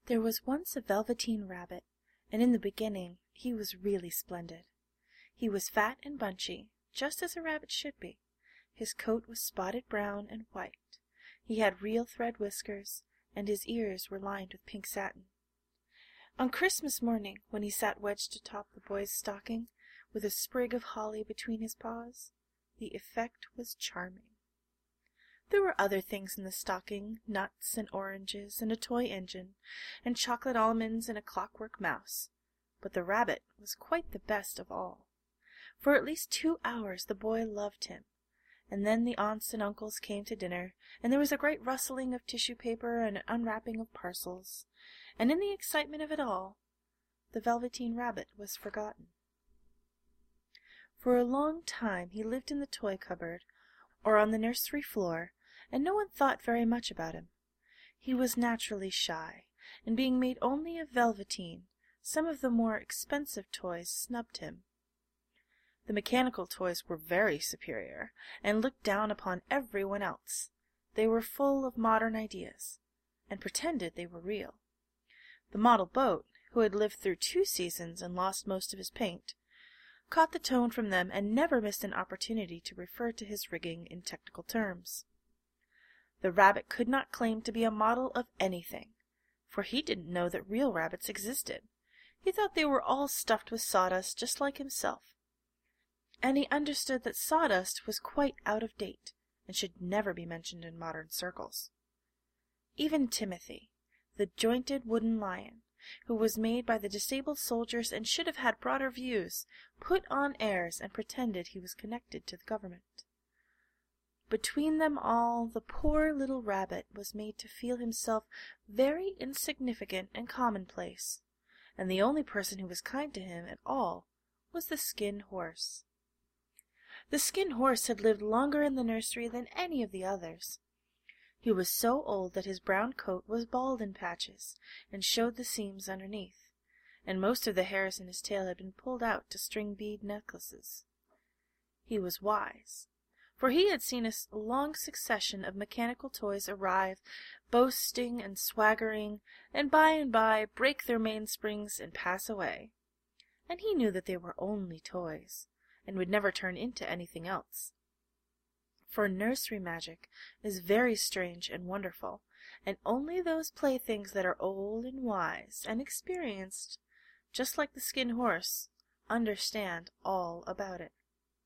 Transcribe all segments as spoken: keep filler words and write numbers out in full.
There was once a Velveteen Rabbit, and in the beginning he was really splendid. He was fat and bunchy, just as a rabbit should be. His coat was spotted brown and white. He had real thread whiskers, and his ears were lined with pink satin. On Christmas morning, when he sat wedged atop the boy's stocking, with a sprig of holly between his paws, the effect was charming. There were other things in the stocking, nuts and oranges and a toy engine, and chocolate almonds and a clockwork mouse, but the rabbit was quite the best of all. For at least two hours the boy loved him, and then the aunts and uncles came to dinner, and there was a great rustling of tissue paper and an unwrapping of parcels, and in the excitement of it all, the Velveteen Rabbit was forgotten. For a long time he lived in the toy cupboard, or on the nursery floor, and no one thought very much about him. He was naturally shy, and being made only of velveteen, some of the more expensive toys snubbed him. The mechanical toys were very superior, and looked down upon everyone else. They were full of modern ideas, and pretended they were real. The model boat, who had lived through two seasons and lost most of his paint, caught the tone from them and never missed an opportunity to refer to his rigging in technical terms. The rabbit could not claim to be a model of anything, for he didn't know that real rabbits existed. He thought they were all stuffed with sawdust just like himself, and he understood that sawdust was quite out of date and should never be mentioned in modern circles. Even Timothy, the jointed wooden lion, who was made by the disabled soldiers and should have had broader views, put on airs and pretended he was connected to the government. Between them all, the poor little rabbit was made to feel himself very insignificant and commonplace, and the only person who was kind to him at all was the Skin Horse. The Skin Horse had lived longer in the nursery than any of the others. He was so old that his brown coat was bald in patches, and showed the seams underneath, and most of the hairs in his tail had been pulled out to string bead necklaces. He was wise, for he had seen a long succession of mechanical toys arrive, boasting and swaggering, and by and by break their mainsprings and pass away, and he knew that they were only toys, and would never turn into anything else. For nursery magic is very strange and wonderful, and only those playthings that are old and wise and experienced, just like the Skin Horse, understand all about it.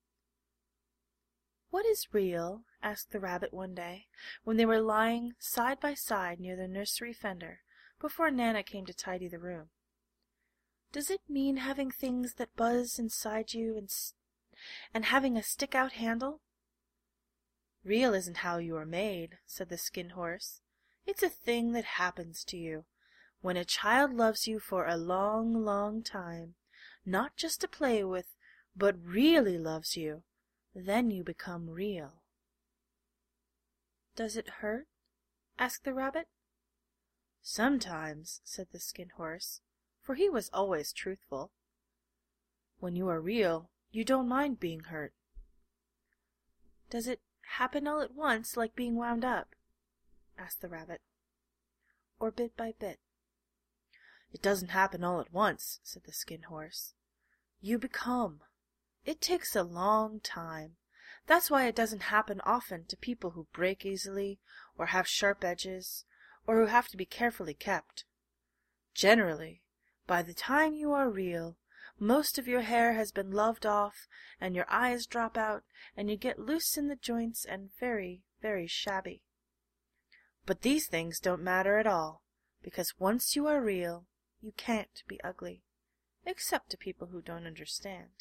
"What is real?" asked the rabbit one day, when they were lying side by side near the nursery fender, before Nana came to tidy the room. "Does it mean having things that buzz inside you and, and having a stick-out handle?" "Real isn't how you are made," said the Skin Horse. "It's a thing that happens to you, when a child loves you for a long, long time, not just to play with, but really loves you. Then you become real." "Does it hurt?" asked the rabbit. "Sometimes," said the Skin Horse, for he was always truthful. "When you are real, you don't mind being hurt." "Does it happen all at once, like being wound up?" asked the rabbit. "Or bit by bit?" "It doesn't happen all at once," said the Skin Horse. "You become. It takes a long time. That's why it doesn't happen often to people who break easily, or have sharp edges, or who have to be carefully kept. Generally, by the time you are real, most of your hair has been loved off, and your eyes drop out, and you get loose in the joints and very, very shabby. But these things don't matter at all, because once you are real, you can't be ugly, except to people who don't understand."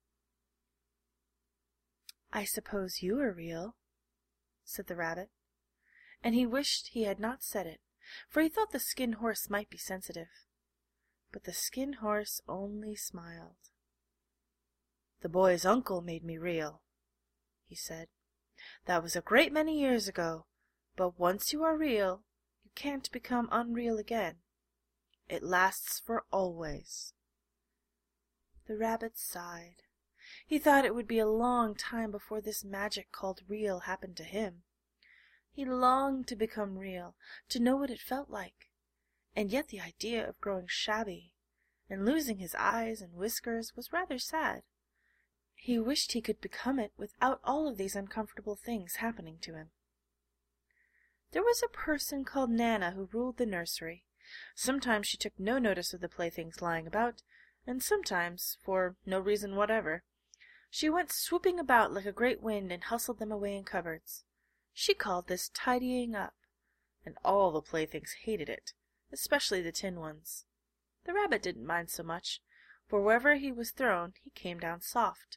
"I suppose you are real," said the rabbit, and he wished he had not said it, for he thought the Skin Horse might be sensitive. But the Skin Horse only smiled. "The boy's uncle made me real," he said. "That was a great many years ago, but once you are real, you can't become unreal again. It lasts for always." The rabbit sighed. He thought it would be a long time before this magic called real happened to him. He longed to become real, to know what it felt like, and yet the idea of growing shabby and losing his eyes and whiskers was rather sad. He wished he could become it without all of these uncomfortable things happening to him. There was a person called Nana who ruled the nursery. Sometimes she took no notice of the playthings lying about, and sometimes, for no reason whatever, she went swooping about like a great wind and hustled them away in cupboards. She called this tidying up, and all the playthings hated it, especially the tin ones. The rabbit didn't mind so much, for wherever he was thrown he came down soft.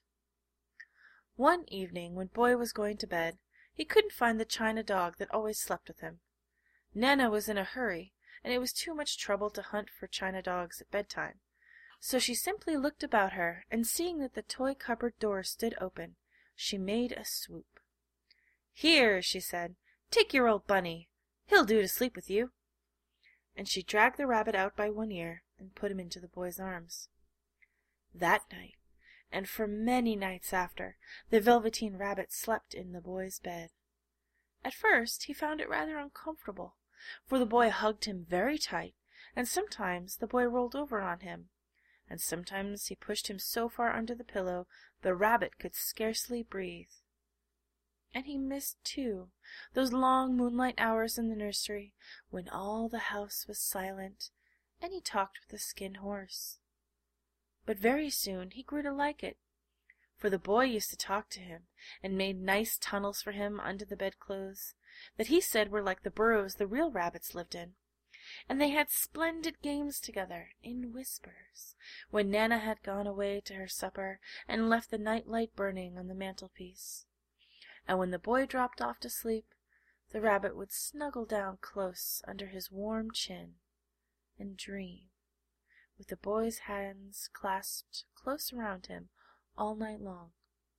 One evening, when Boy was going to bed, he couldn't find the china dog that always slept with him. Nana was in a hurry, and it was too much trouble to hunt for china dogs at bedtime, so she simply looked about her, and seeing that the toy cupboard door stood open, she made a swoop. "Here," she said, "take your old bunny. He'll do to sleep with you." And she dragged the rabbit out by one ear and put him into the boy's arms. That night, and for many nights after, the Velveteen Rabbit slept in the boy's bed. At first he found it rather uncomfortable, for the boy hugged him very tight, and sometimes the boy rolled over on him, and sometimes he pushed him so far under the pillow the rabbit could scarcely breathe. And he missed, too, those long moonlight hours in the nursery when all the house was silent, and he talked with the Skin Horse. But very soon he grew to like it, for the boy used to talk to him, and made nice tunnels for him under the bedclothes, that he said were like the burrows the real rabbits lived in. And they had splendid games together, in whispers, when Nana had gone away to her supper and left the night light burning on the mantelpiece. And when the boy dropped off to sleep, the rabbit would snuggle down close under his warm chin and dream, with the boy's hands clasped close around him all night long.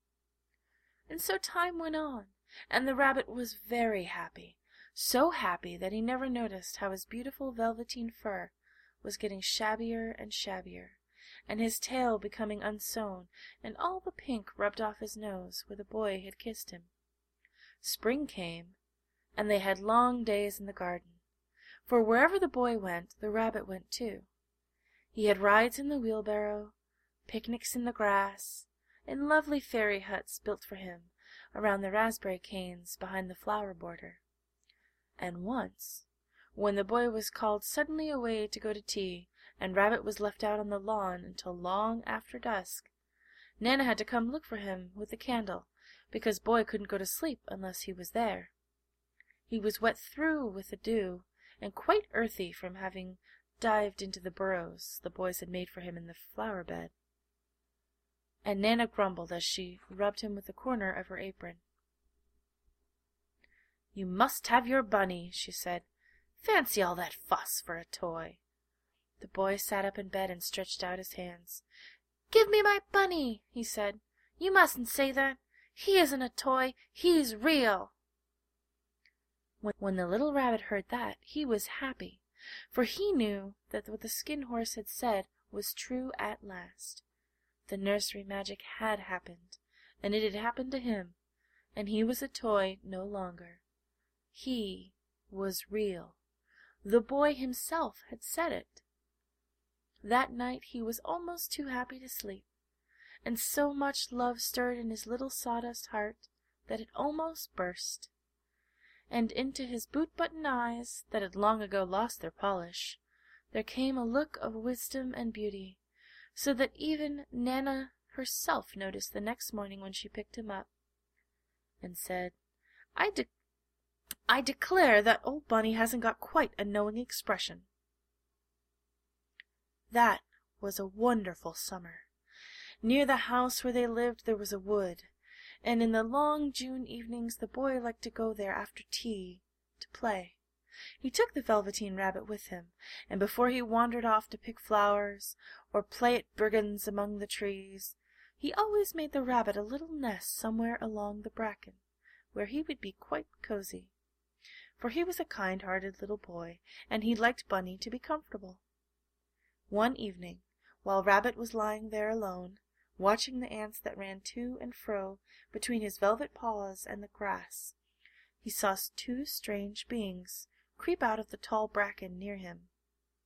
And so time went on, and the rabbit was very happy, so happy that he never noticed how his beautiful velveteen fur was getting shabbier and shabbier, and his tail becoming unsewn, and all the pink rubbed off his nose where the boy had kissed him. Spring came, and they had long days in the garden, for wherever the boy went, the rabbit went too. He had rides in the wheelbarrow, picnics in the grass, and lovely fairy huts built for him around the raspberry canes behind the flower border. And once, when the boy was called suddenly away to go to tea, and Rabbit was left out on the lawn until long after dusk, Nana had to come look for him with a candle, because Boy couldn't go to sleep unless he was there. He was wet through with the dew, and quite earthy from having dived into the burrows the boys had made for him in the flower bed. And Nana grumbled as she rubbed him with the corner of her apron. "You must have your bunny," she said. "Fancy all that fuss for a toy." The boy sat up in bed and stretched out his hands. "Give me my bunny," he said. "You mustn't say that. He isn't a toy. He's real." When the little rabbit heard that, he was happy, for he knew that what the Skin Horse had said was true at last. The nursery magic had happened, and it had happened to him, and he was a toy no longer. He was real. The boy himself had said it. That night he was almost too happy to sleep, and so much love stirred in his little sawdust heart that it almost burst. And into his boot-button eyes, that had long ago lost their polish, there came a look of wisdom and beauty, so that even Nana herself noticed the next morning when she picked him up, and said, I, de I declare that old Bunny hasn't got quite a knowing expression." That was a wonderful summer. Near the house where they lived there was a wood, and in the long June evenings the boy liked to go there after tea to play. He took the Velveteen Rabbit with him, and before he wandered off to pick flowers or play at brigands among the trees, he always made the rabbit a little nest somewhere along the bracken, where he would be quite cozy. For he was a kind-hearted little boy, and he liked Bunny to be comfortable. One evening, while Rabbit was lying there alone, watching the ants that ran to and fro between his velvet paws and the grass, he saw two strange beings creep out of the tall bracken near him.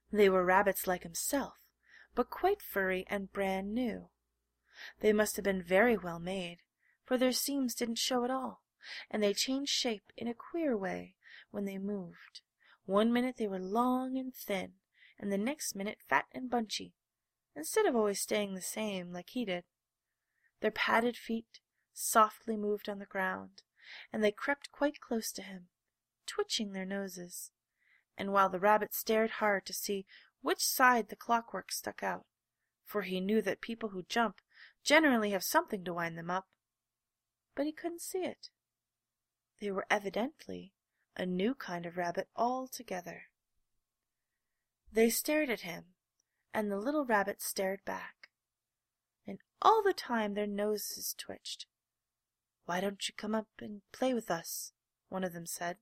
They were rabbits like himself, but quite furry and brand new. They must have been very well made, for their seams didn't show at all, and they changed shape in a queer way when they moved. One minute they were long and thin, and the next minute fat and bunchy, instead of always staying the same like he did. Their padded feet softly moved on the ground, and they crept quite close to him, twitching their noses, and while the rabbit stared hard to see which side the clockwork stuck out, for he knew that people who jump generally have something to wind them up, but he couldn't see it. They were evidently a new kind of rabbit altogether. They stared at him, and the little rabbit stared back, and all the time their noses twitched. "Why don't you come up and play with us?" one of them said.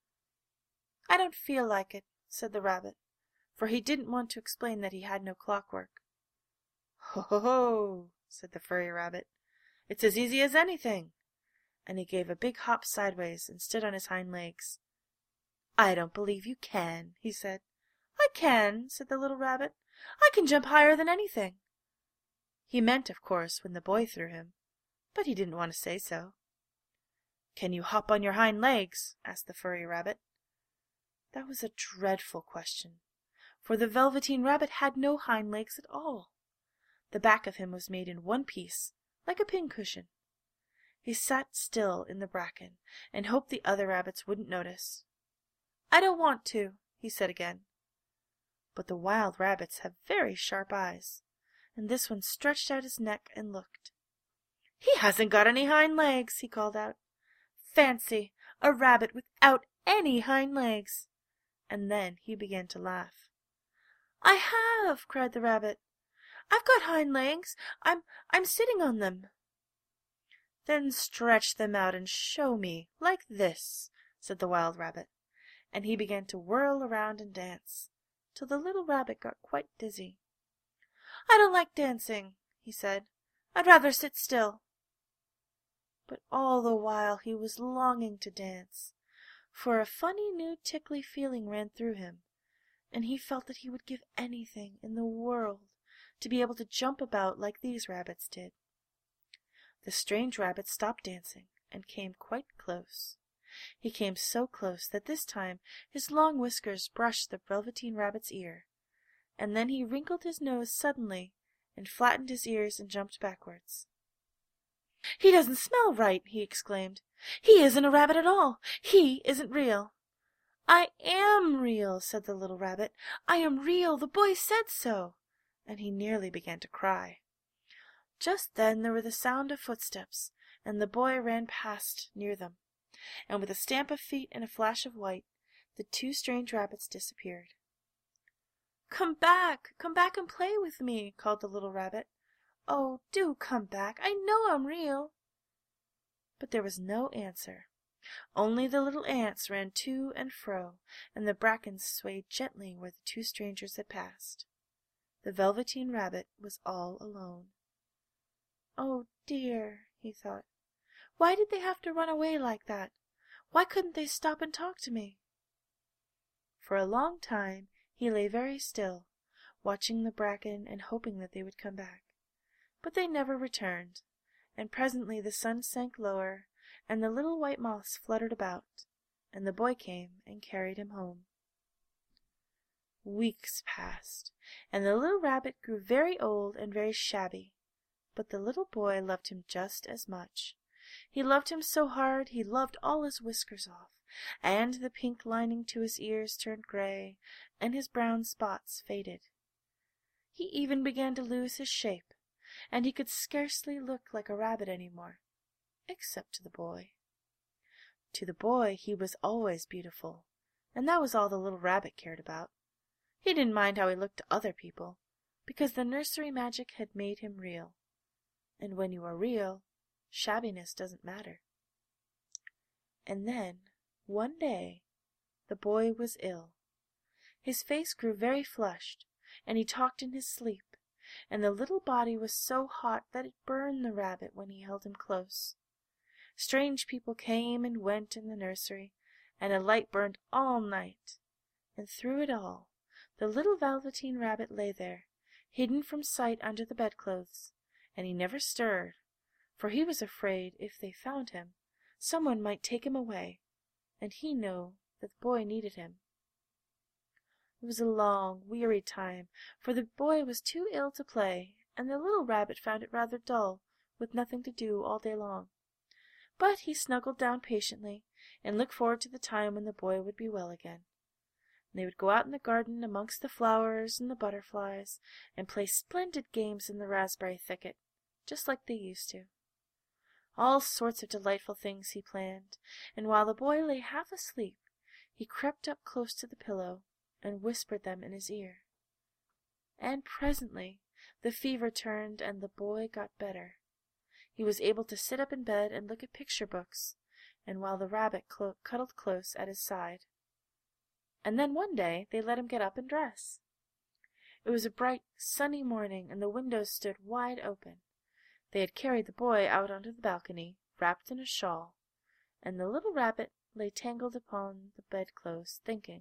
"I don't feel like it," said the rabbit, for he didn't want to explain that he had no clockwork. "Ho, ho, ho," said the furry rabbit. "It's as easy as anything," and he gave a big hop sideways and stood on his hind legs. "I don't believe you can," he said. "I can," said the little rabbit. "I can jump higher than anything." He meant, of course, when the boy threw him, but he didn't want to say so. "Can you hop on your hind legs?" asked the furry rabbit. That was a dreadful question, for the Velveteen Rabbit had no hind legs at all. The back of him was made in one piece, like a pincushion. He sat still in the bracken and hoped the other rabbits wouldn't notice. "I don't want to," he said again. But the wild rabbits have very sharp eyes, and this one stretched out his neck and looked. "He hasn't got any hind legs," he called out. "Fancy, a rabbit without any hind legs!" And then he began to laugh. "I have!" cried the rabbit. "I've got hind legs. I'm I'm sitting on them." "Then stretch them out and show me, like this," said the wild rabbit, and he began to whirl around and dance, till the little rabbit got quite dizzy. "I don't like dancing," he said. "I'd rather sit still." But all the while he was longing to dance, for a funny new tickly feeling ran through him, and he felt that he would give anything in the world to be able to jump about like these rabbits did. The strange rabbit stopped dancing and came quite close. He came so close that this time his long whiskers brushed the Velveteen Rabbit's ear, and then he wrinkled his nose suddenly and flattened his ears and jumped backwards. "He doesn't smell right," he exclaimed. "He isn't a rabbit at all. He isn't real." "I am real," said the little rabbit. "I am real. The boy said so." And he nearly began to cry. Just then there was the sound of footsteps, and the boy ran past near them, and with a stamp of feet and a flash of white, the two strange rabbits disappeared. "Come back, come back and play with me," called the little rabbit. "Oh, do come back. I know I'm real." But there was no answer. Only the little ants ran to and fro, and the brackens swayed gently where the two strangers had passed. The Velveteen Rabbit was all alone. "Oh, dear," he thought. "Why did they have to run away like that? Why couldn't they stop and talk to me?" For a long time he lay very still, watching the bracken and hoping that they would come back. But they never returned, and presently the sun sank lower, and the little white moths fluttered about, and the boy came and carried him home. Weeks passed, and the little rabbit grew very old and very shabby, but the little boy loved him just as much. He loved him so hard he loved all his whiskers off, and the pink lining to his ears turned gray, and his brown spots faded. He even began to lose his shape, and he could scarcely look like a rabbit any more, except to the boy. To the boy he was always beautiful, and that was all the little rabbit cared about. He didn't mind how he looked to other people, because the nursery magic had made him real. And when you are real, shabbiness doesn't matter. And then, one day, the boy was ill. His face grew very flushed, and he talked in his sleep, and the little body was so hot that it burned the rabbit when he held him close. Strange people came and went in the nursery, and a light burned all night, and through it all The little Velveteen Rabbit lay there, hidden from sight under the bedclothes, and he never stirred, for he was afraid if they found him, someone might take him away, and he knew that the boy needed him. It was a long, weary time, for the boy was too ill to play, and the little Rabbit found it rather dull, with nothing to do all day long. But he snuggled down patiently, and looked forward to the time when the boy would be well again. They would go out in the garden amongst the flowers and the butterflies, and play splendid games in the raspberry thicket, just like they used to. All sorts of delightful things he planned, and while the boy lay half asleep, he crept up close to the pillow and whispered them in his ear. And presently the fever turned, and the boy got better. He was able to sit up in bed and look at picture books, and while the rabbit clo- cuddled close at his side. And then one day they let him get up and dress. It was a bright, sunny morning, and the windows stood wide open. They had carried the boy out onto the balcony, wrapped in a shawl, and the little rabbit lay tangled upon the bedclothes, thinking.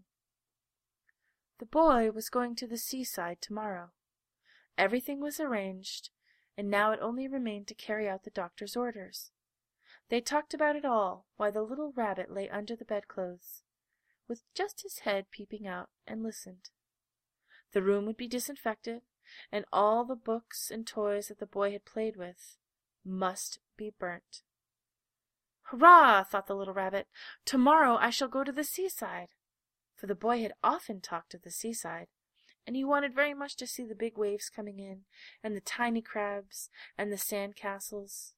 The boy was going to the seaside tomorrow. Everything was arranged, and now it only remained to carry out the doctor's orders. They talked about it all while the little rabbit lay under the bedclothes, with just his head peeping out, and listened. The room would be disinfected, and all the books and toys that the boy had played with must be burnt. "Hurrah!" thought the little rabbit. "Tomorrow I shall go to the seaside." For the boy had often talked of the seaside, and he wanted very much to see the big waves coming in, and the tiny crabs, and the sand castles.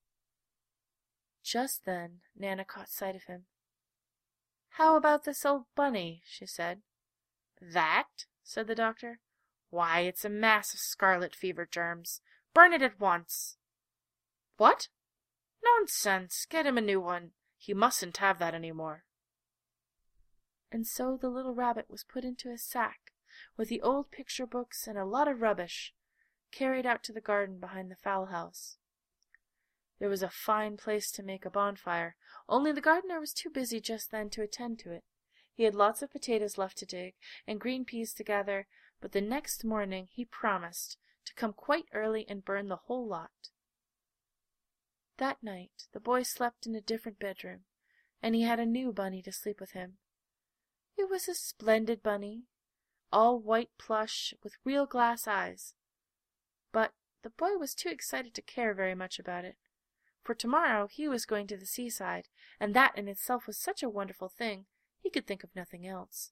Just then Nana caught sight of him. "How about this old bunny?" she said. "That?" said the doctor. "Why, it's a mass of scarlet fever germs. Burn it at once." "What? Nonsense! Get him a new one. He mustn't have that any more." And so the little rabbit was put into a sack with the old picture books and a lot of rubbish, carried out to the garden behind the fowl house. There was a fine place to make a bonfire, only the gardener was too busy just then to attend to it. He had lots of potatoes left to dig, and green peas to gather, but the next morning he promised to come quite early and burn the whole lot. That night the boy slept in a different bedroom, and he had a new bunny to sleep with him. It was a splendid bunny, all white plush, with real glass eyes. But the boy was too excited to care very much about it, for tomorrow he was going to the seaside, and that in itself was such a wonderful thing, he could think of nothing else.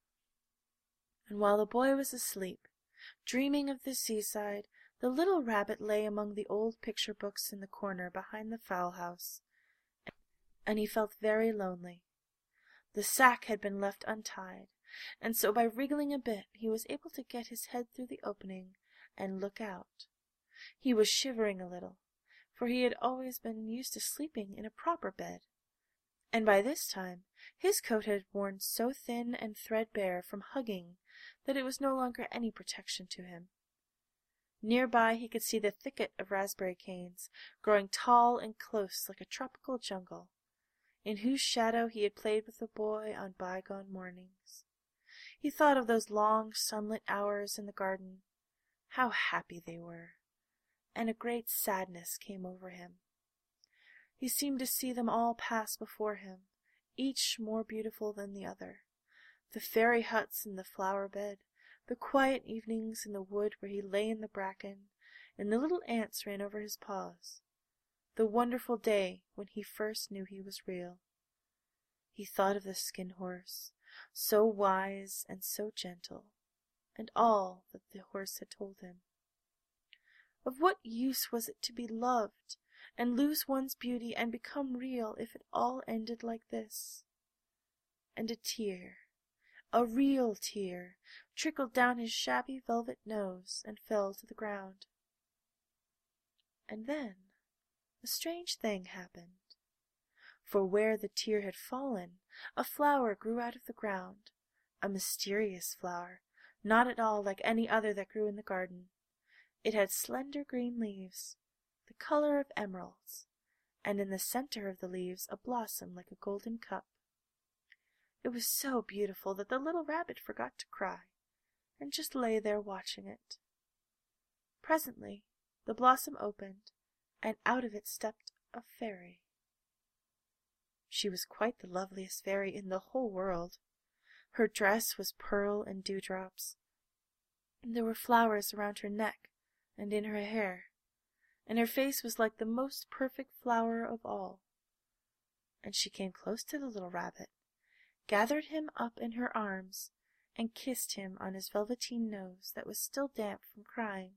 And while the boy was asleep, dreaming of the seaside, the little rabbit lay among the old picture books in the corner behind the fowl house, and he felt very lonely. The sack had been left untied, and so by wriggling a bit he was able to get his head through the opening and look out. He was shivering a little, for he had always been used to sleeping in a proper bed, and by this time his coat had worn so thin and threadbare from hugging that it was no longer any protection to him. Near by he could see the thicket of raspberry canes, growing tall and close like a tropical jungle, in whose shadow he had played with the boy on bygone mornings. He thought of those long sunlit hours in the garden, how happy they were, and a great sadness came over him. He seemed to see them all pass before him, each more beautiful than the other. The fairy huts in the flower bed, the quiet evenings in the wood where he lay in the bracken, and the little ants ran over his paws. The wonderful day when he first knew he was real. He thought of the Skin Horse, so wise and so gentle, and all that the horse had told him. Of what use was it to be loved, and lose one's beauty and become real if it all ended like this? And a tear, a real tear, trickled down his shabby velvet nose and fell to the ground. And then a strange thing happened, for where the tear had fallen, a flower grew out of the ground, a mysterious flower, not at all like any other that grew in the garden. It had slender green leaves, the color of emeralds, and in the center of the leaves a blossom like a golden cup. It was so beautiful that the little rabbit forgot to cry, and just lay there watching it. Presently the blossom opened, and out of it stepped a fairy. She was quite the loveliest fairy in the whole world. Her dress was pearl and dewdrops, and there were flowers around her neck and in her hair, and her face was like the most perfect flower of all. And she came close to the little rabbit, gathered him up in her arms, and kissed him on his velveteen nose that was still damp from crying.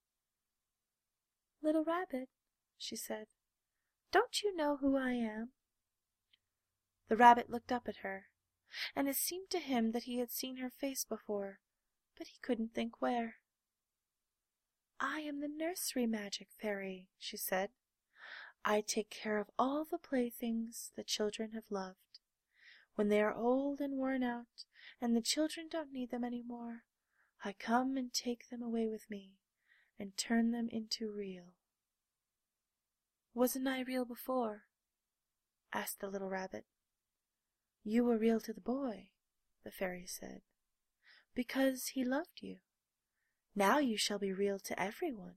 "Little rabbit," she said, "don't you know who I am?" The rabbit looked up at her, and it seemed to him that he had seen her face before, but he couldn't think where. "I am the nursery magic fairy," she said. "I take care of all the playthings the children have loved. When they are old and worn out, and the children don't need them any more, I come and take them away with me, and turn them into real." "Wasn't I real before?" asked the little rabbit. "You were real to the boy," the fairy said, "because he loved you. Now you shall be real to everyone."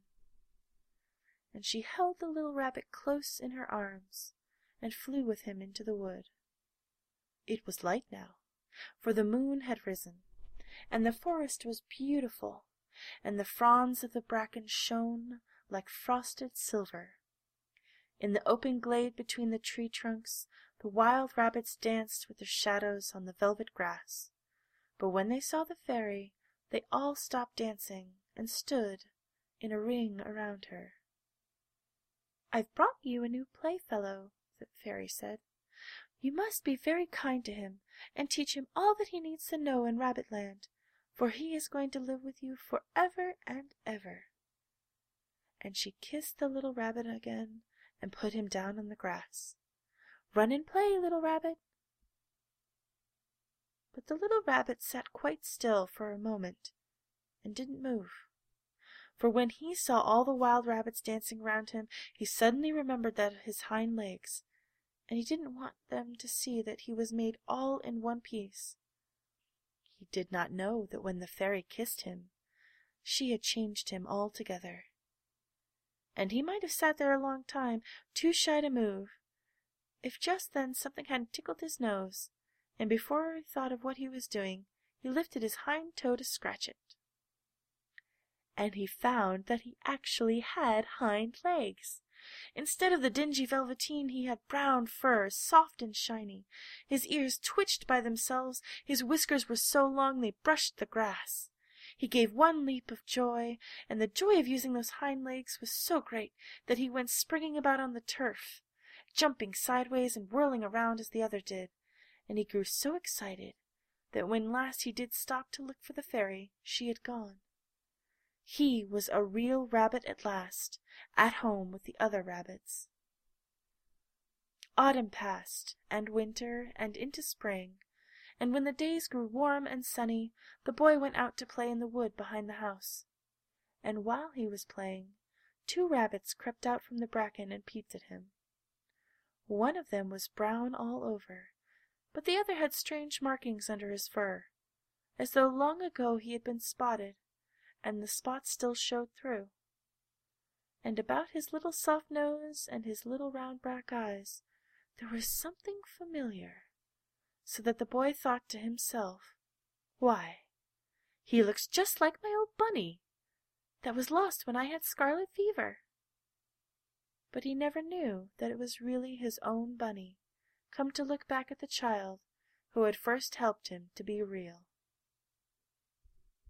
And she held the little rabbit close in her arms, and flew with him into the wood. It was light now, for the moon had risen, and the forest was beautiful, and the fronds of the bracken shone like frosted silver. In the open glade between the tree trunks, the wild rabbits danced with their shadows on the velvet grass. But when they saw the fairy, they all stopped dancing and stood in a ring around her. "I've brought you a new playfellow," the fairy said. "You must be very kind to him and teach him all that he needs to know in Rabbitland, for he is going to live with you forever and ever." And she kissed the little rabbit again and put him down on the grass. "Run and play, little rabbit." But the little rabbit sat quite still for a moment and didn't move. For when he saw all the wild rabbits dancing round him, he suddenly remembered that his hind legs, and he didn't want them to see that he was made all in one piece. He did not know that when the fairy kissed him, she had changed him altogether. And he might have sat there a long time, too shy to move, if just then something hadn't tickled his nose, and before he thought of what he was doing, he lifted his hind toe to scratch it. And he found that he actually had hind legs. Instead of the dingy velveteen, he had brown fur, soft and shiny. His ears twitched by themselves, his whiskers were so long they brushed the grass. He gave one leap of joy, and the joy of using those hind legs was so great that he went springing about on the turf, jumping sideways and whirling around as the other did, and he grew so excited that when last he did stop to look for the fairy, she had gone. He was a real rabbit at last, at home with the other rabbits. Autumn passed, and winter, and into spring, and when the days grew warm and sunny, the boy went out to play in the wood behind the house. And while he was playing, two rabbits crept out from the bracken and peeped at him. One of them was brown all over, but the other had strange markings under his fur, as though long ago he had been spotted, and the spots still showed through. And about his little soft nose and his little round black eyes there was something familiar, so that the boy thought to himself, "Why, he looks just like my old bunny that was lost when I had scarlet fever." But he never knew that it was really his own bunny, come to look back at the child who had first helped him to be real.